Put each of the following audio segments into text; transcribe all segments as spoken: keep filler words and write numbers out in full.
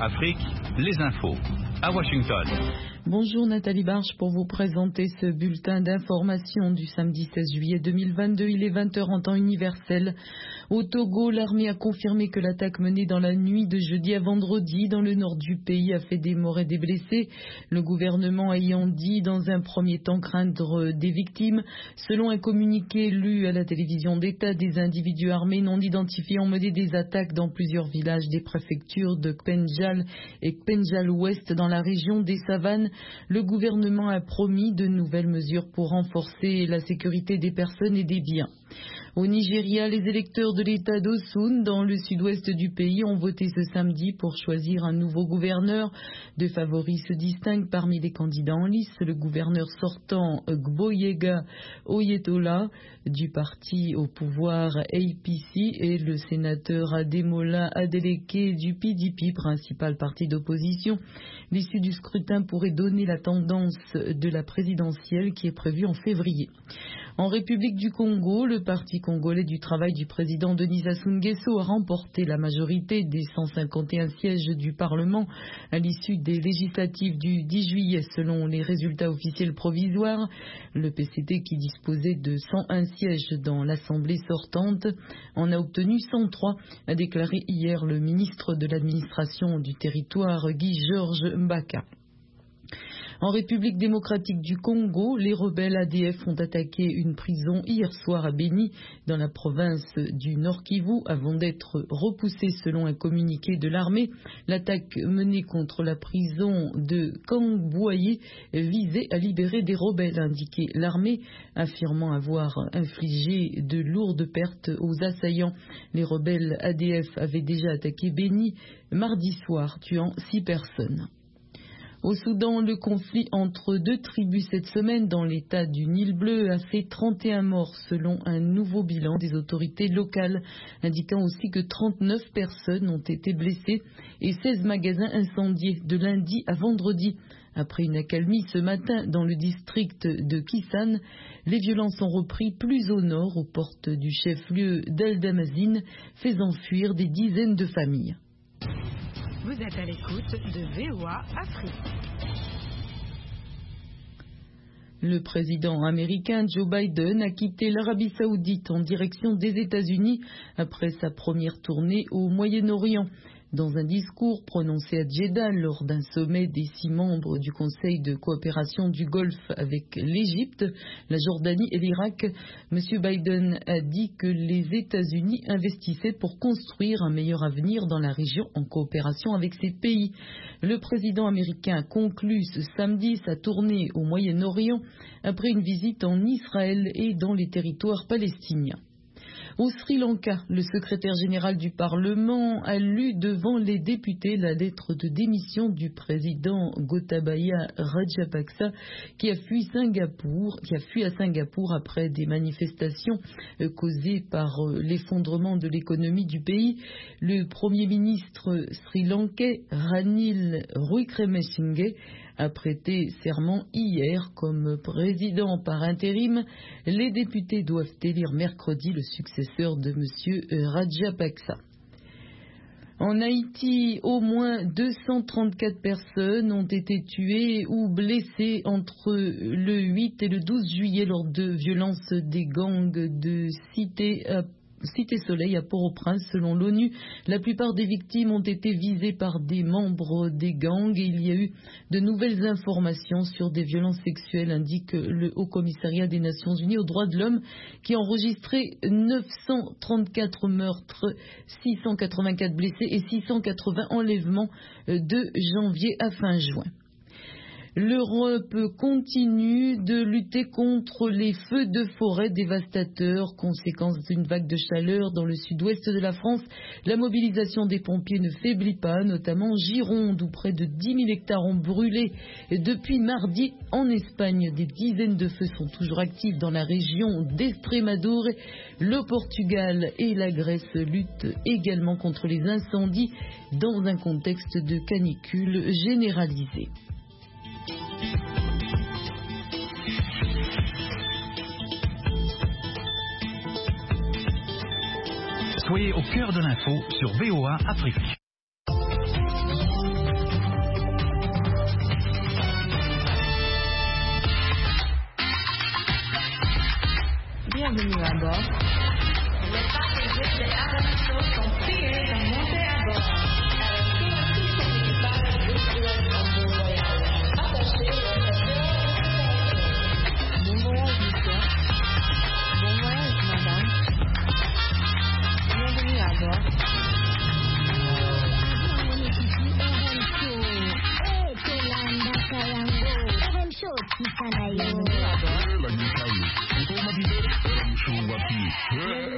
Afrique, les infos. À Washington. Bonjour Nathalie Barge pour vous présenter ce bulletin d'information du samedi seize juillet deux mille vingt-deux. Il est vingt heures en temps universel. Au Togo, l'armée a confirmé que l'attaque menée dans la nuit de jeudi à vendredi dans le nord du pays a fait des morts et des blessés. Le gouvernement ayant dit dans un premier temps craindre des victimes. Selon un communiqué lu à la télévision d'État, des individus armés non identifiés ont mené des attaques dans plusieurs villages des préfectures de Kpenjal et Kpenjal-Ouest dans la région des Savanes. Le gouvernement a promis de nouvelles mesures pour renforcer la sécurité des personnes et des biens. Au Nigeria, les électeurs de l'État d'Osun, dans le sud-ouest du pays, ont voté ce samedi pour choisir un nouveau gouverneur. Deux favoris se distinguent parmi les candidats en lice. Le gouverneur sortant, Gboyega Oyetola, du parti au pouvoir A P C, et le sénateur Ademola Adeleke du P D P, principal parti d'opposition. L'issue du scrutin pourrait donner la tendance de la présidentielle qui est prévue en février. En République du Congo, le Parti congolais du travail du président Denis Sassou Nguesso a remporté la majorité des cent cinquante et un sièges du Parlement à l'issue des législatives du dix juillet selon les résultats officiels provisoires. Le P C T, qui disposait de cent un sièges dans l'Assemblée sortante, en a obtenu cent trois, a déclaré hier le ministre de l'administration du territoire Guy-Georges Mbaka. En République démocratique du Congo, les rebelles A D F ont attaqué une prison hier soir à Béni, dans la province du Nord Kivu, avant d'être repoussés selon un communiqué de l'armée. L'attaque menée contre la prison de Kangboye visait à libérer des rebelles, a indiqué l'armée, affirmant avoir infligé de lourdes pertes aux assaillants. Les rebelles A D F avaient déjà attaqué Béni mardi soir, tuant six personnes. Au Soudan, le conflit entre deux tribus cette semaine dans l'état du Nil bleu a fait trente et un morts selon un nouveau bilan des autorités locales, indiquant aussi que trente-neuf personnes ont été blessées et seize magasins incendiés de lundi à vendredi. Après une accalmie ce matin dans le district de Kisane, les violences ont repris plus au nord, aux portes du chef-lieu d'El-Damazine, faisant fuir des dizaines de familles. Vous êtes à l'écoute de V O A Afrique. Le président américain Joe Biden a quitté l'Arabie Saoudite en direction des États-Unis après sa première tournée au Moyen-Orient. Dans un discours prononcé à Jeddah lors d'un sommet des six membres du Conseil de coopération du Golfe avec l'Égypte, la Jordanie et l'Irak, M. Biden a dit que les États-Unis investissaient pour construire un meilleur avenir dans la région en coopération avec ces pays. Le président américain a conclu ce samedi sa tournée au Moyen-Orient après une visite en Israël et dans les territoires palestiniens. Au Sri Lanka, le secrétaire général du Parlement a lu devant les députés la lettre de démission du président Gotabaya Rajapaksa qui a fui Singapour, qui a fui à Singapour après des manifestations causées par l'effondrement de l'économie du pays. Le premier ministre sri-lankais Ranil Wickremesinghe a prêté serment hier comme président par intérim. Les députés doivent élire mercredi le successeur de M. Rajapaksa. En Haïti, au moins deux cent trente-quatre personnes ont été tuées ou blessées entre le huit et le douze juillet lors de violences des gangs de Cité à Cité Soleil à Port-au-Prince, selon l'ONU. La plupart des victimes ont été visées par des membres des gangs et il y a eu de nouvelles informations sur des violences sexuelles, indique le Haut Commissariat des Nations Unies aux droits de l'homme, qui a enregistré neuf cent trente-quatre meurtres, six cent quatre-vingt-quatre blessés et six cent quatre-vingts enlèvements de janvier à fin juin. L'Europe continue de lutter contre les feux de forêt dévastateurs, conséquence d'une vague de chaleur dans le sud-ouest de la France. La mobilisation des pompiers ne faiblit pas, notamment en Gironde, où près de dix mille hectares ont brûlé depuis mardi. En Espagne, des dizaines de feux sont toujours actifs dans la région d'Estrémadure. Le Portugal et la Grèce luttent également contre les incendies dans un contexte de canicule généralisée. Soyez au cœur de l'info sur V O A Afrique.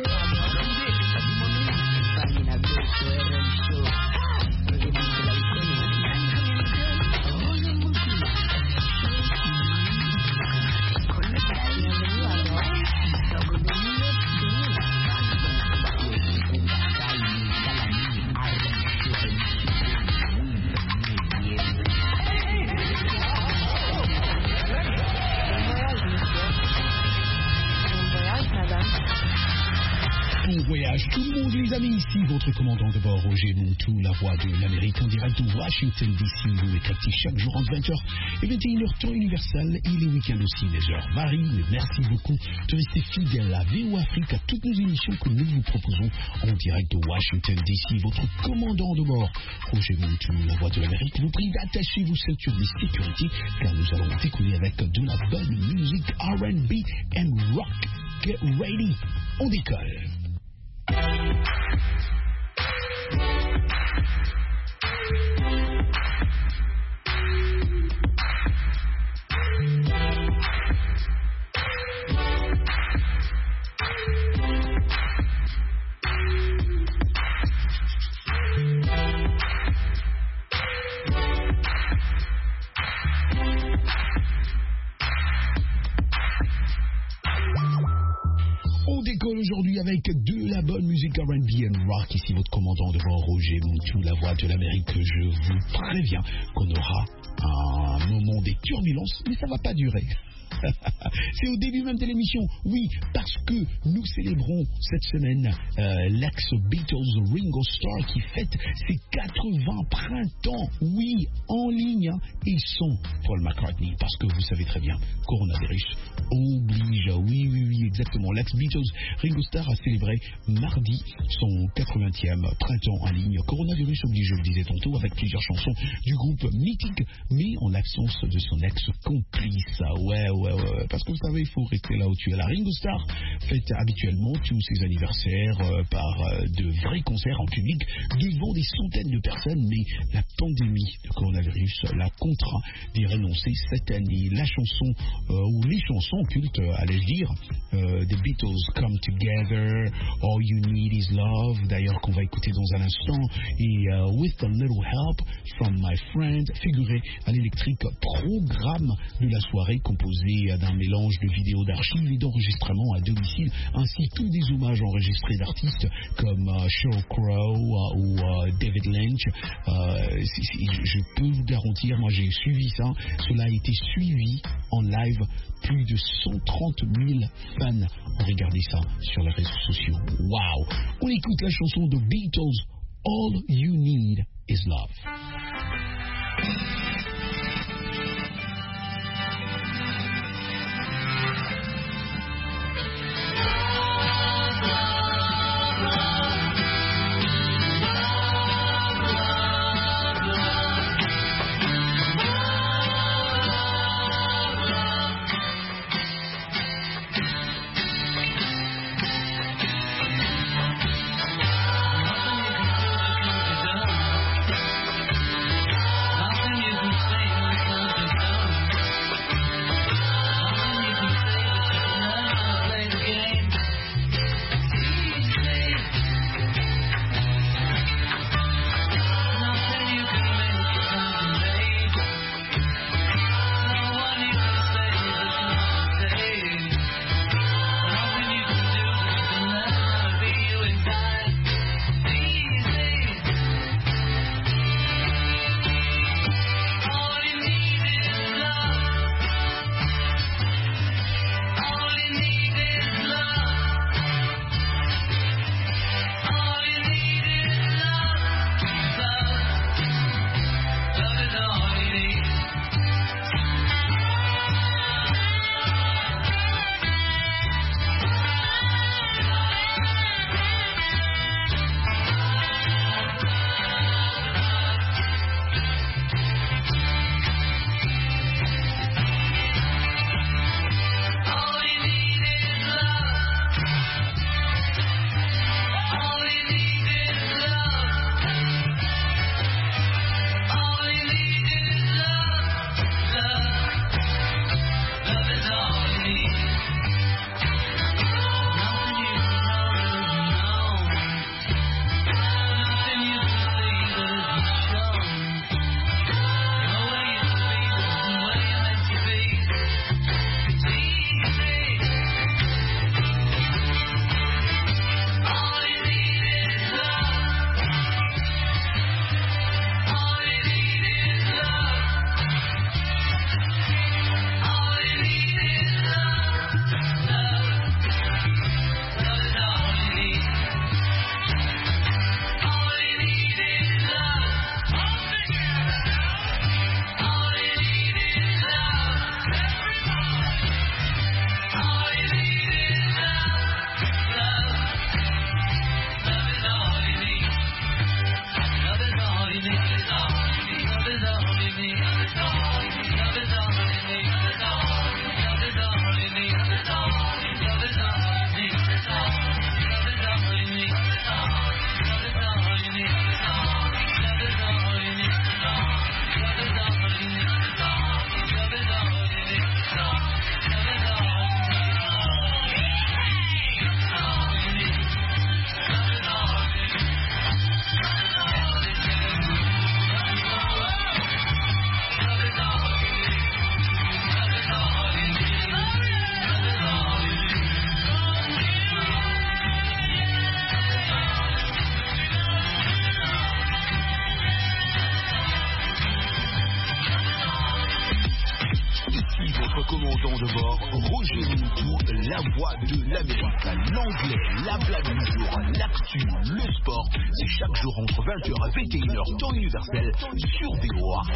Tout le monde, les amis, ici votre commandant de bord, Roger Montou, la voix de l'Amérique en direct de Washington D C. Vous m'éclatez chaque jour entre vingt heures et vingt et une heures temps universel et les week-ends aussi. Les heures varient, mais merci beaucoup de rester fidèle à V O Afrique, à toutes nos émissions que nous vous proposons en direct de Washington D C. Votre commandant de bord, Roger Montou, la voix de l'Amérique, vous prie d'attacher vos ceintures de sécurité car nous allons décoller avec de la bonne musique R and B and rock. Get ready, on décolle. On décolle aujourd'hui avec de la bonne musique R and B and rock. Ici votre commandant de bord, Roger Montou, la voix de l'Amérique. Je vous préviens qu'on aura un moment des turbulences, mais ça ne va pas durer. C'est au début même de l'émission, oui, parce que nous célébrons cette semaine euh, l'ex-Beatles Ringo Starr qui fête ses quatre-vingts printemps, oui, en ligne, hein, et sans Paul McCartney, parce que vous savez très bien, coronavirus oblige, oui, oui, oui, exactement, l'ex-Beatles Ringo Starr a célébré mardi son quatre-vingtième printemps en ligne, coronavirus oblige, je le disais tantôt, avec plusieurs chansons du groupe mythique, mais en l'absence de son ex-complice, ouais, ouais, ouais, parce que vous savez, il faut rester là où tu es. La Ringo Starr fête habituellement tous ses anniversaires euh, par euh, de vrais concerts en public devant des centaines de personnes, mais la pandémie de coronavirus l'a contraint d'y renoncer cette année. La chanson, euh, ou les chansons cultes, allais-je dire, euh, The Beatles Come Together, All You Need Is Love, d'ailleurs qu'on va écouter dans un instant, et uh, With a Little Help from My Friend, figuré à l'électrique programme de la soirée composé d'un mélange de vidéos d'archives et d'enregistrements à domicile, ainsi que des hommages enregistrés d'artistes comme uh, Sheryl Crow uh, ou uh, David Lynch. Uh, c'est, c'est, je peux vous garantir, moi j'ai suivi ça, cela a été suivi en live, plus de cent trente mille fans ont regardé ça sur les réseaux sociaux. Waouh! On écoute la chanson de Beatles, All You Need Is Love. Nothing is soir, Roger Moutou, la voix de l'Amérique, l'anglais, la blague du jour, l'actu, le sport. C'est chaque jour entre vingt heures et vingt et une heures, temps universel, sur V O A.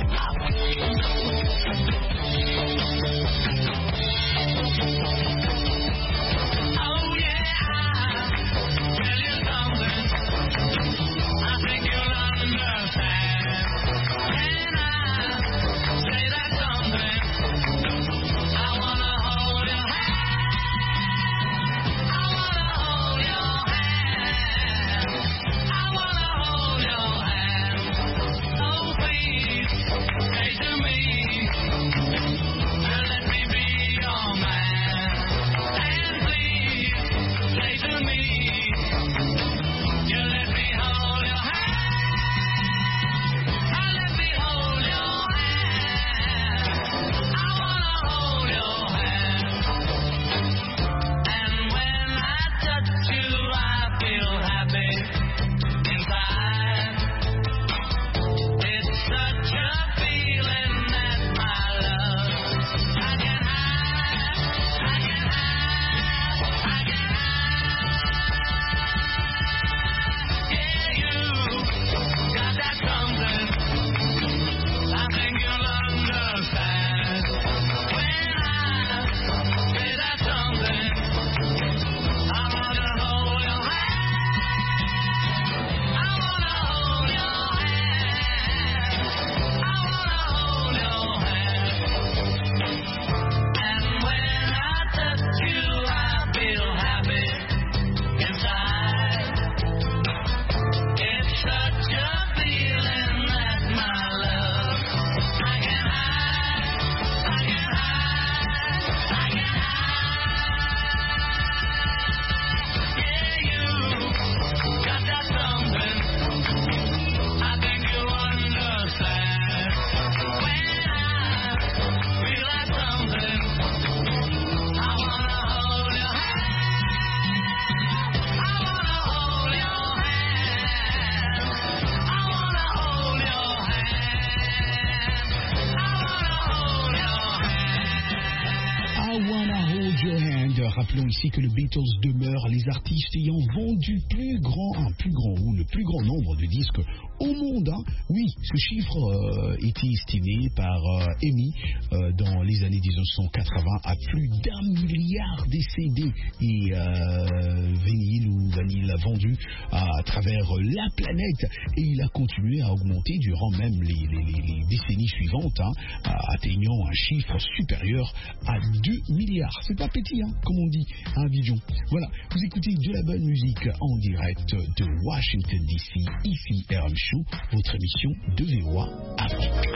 Rappelons ici que le Beatles demeure les artistes ayant vendu plus grand, un plus grand ou le plus grand nombre de disques au monde. Hein. Oui, ce chiffre euh, était estimé par euh, E M I euh, dans les années mille neuf cent quatre-vingts à plus d'un milliard de C D et euh, vinyle ou vanille vendus à, à travers la planète. Et il a continué à augmenter durant même les, les, les, les décennies suivantes, hein, atteignant un chiffre supérieur à deux milliards. C'est pas petit, hein, comme on dit à Abidjan. Voilà, vous écoutez de la bonne musique en direct de Washington D C, ici R M Show, votre émission de V O A Afrique.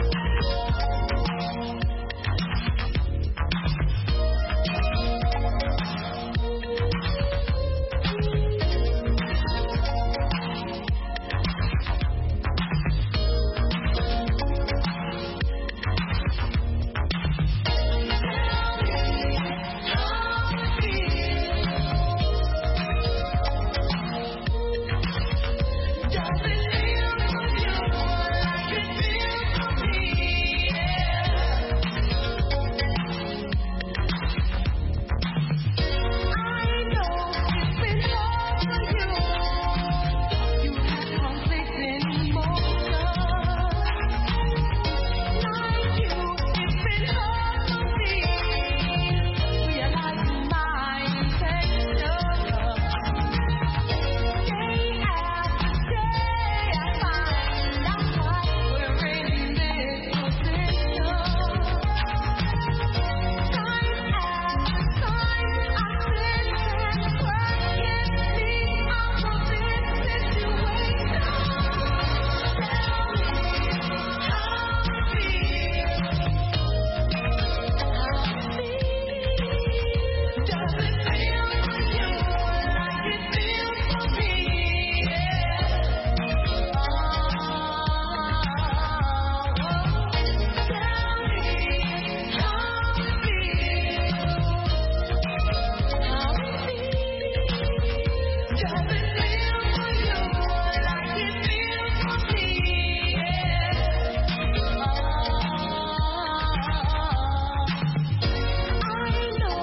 I know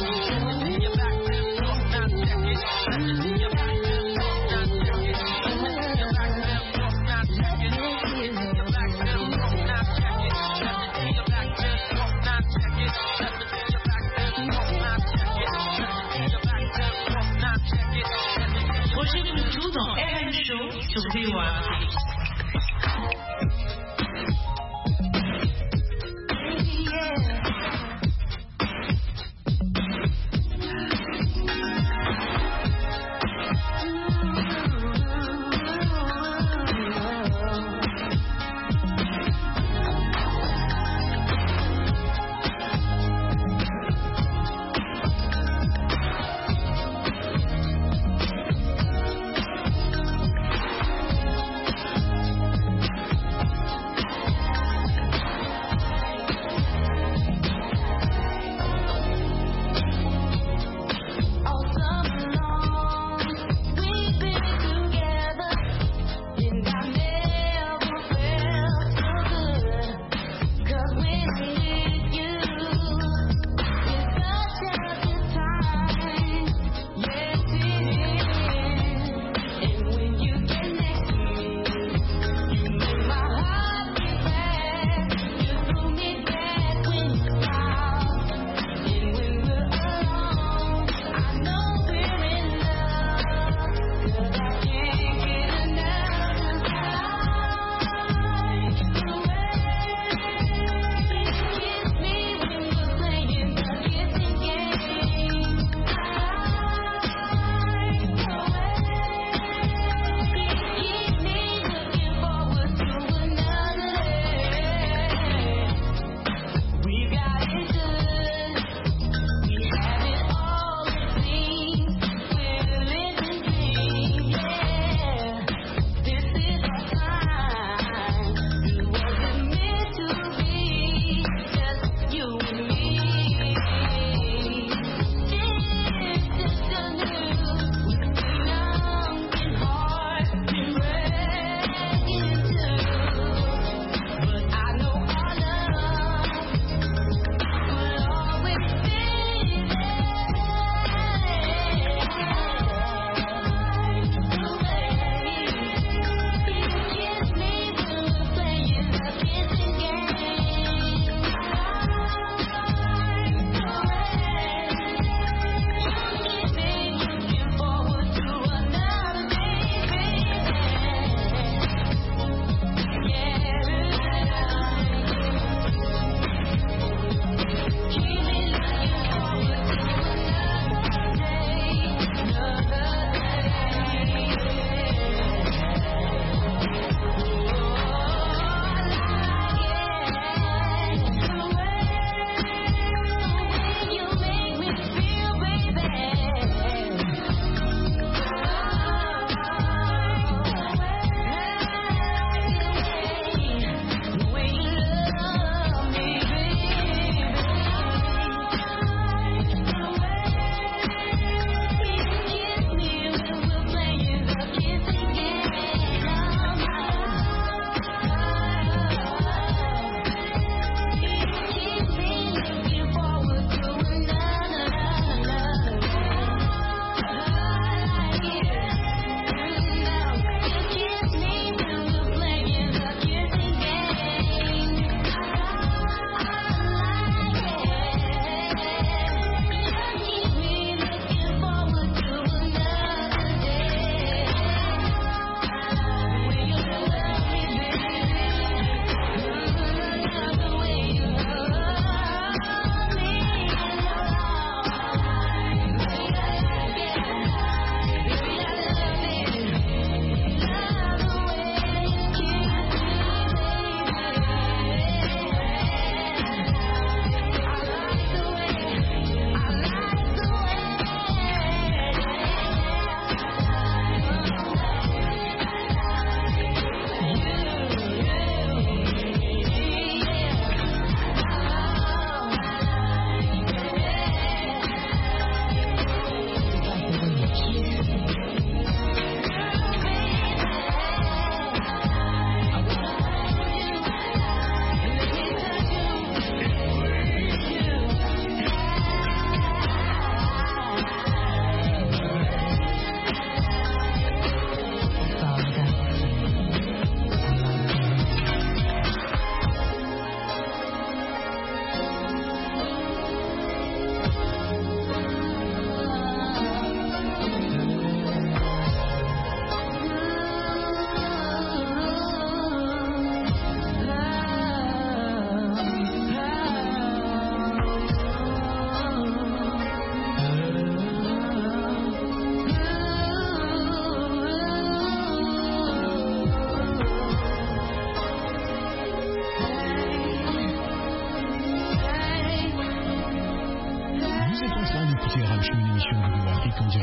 sur V O A.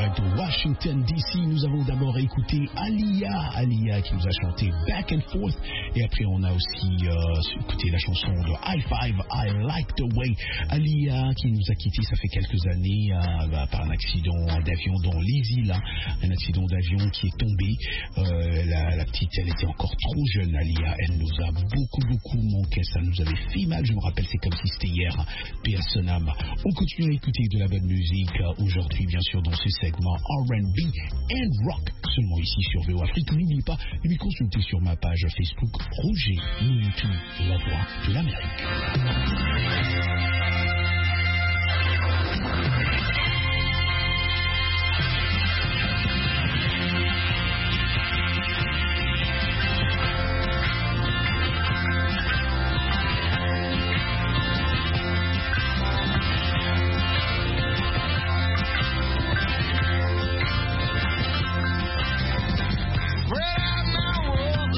direct de Washington D C. Nous avons d'abord écouté Alia, Alia qui nous a chanté Back and Forth. Et après, on a aussi euh, écouté la chanson de High Five, I Like the Way. Alia qui nous a quittés, ça fait quelques années, euh, par un accident d'avion dans les îles. Hein. Un accident d'avion qui est tombé. Euh, la, la petite, elle était encore trop jeune, Alia. Elle nous a beaucoup, beaucoup manqué. Ça nous avait fait mal. Je me rappelle, c'est comme si c'était hier. Paix à son âme. On continue à écouter de la bonne musique euh, aujourd'hui, bien sûr, dans ce segment R and B and Rock. Seulement ici sur V O Afrique. N'oubliez pas de me consulter sur ma page Facebook Roger Munitu, la voix de l'Amérique.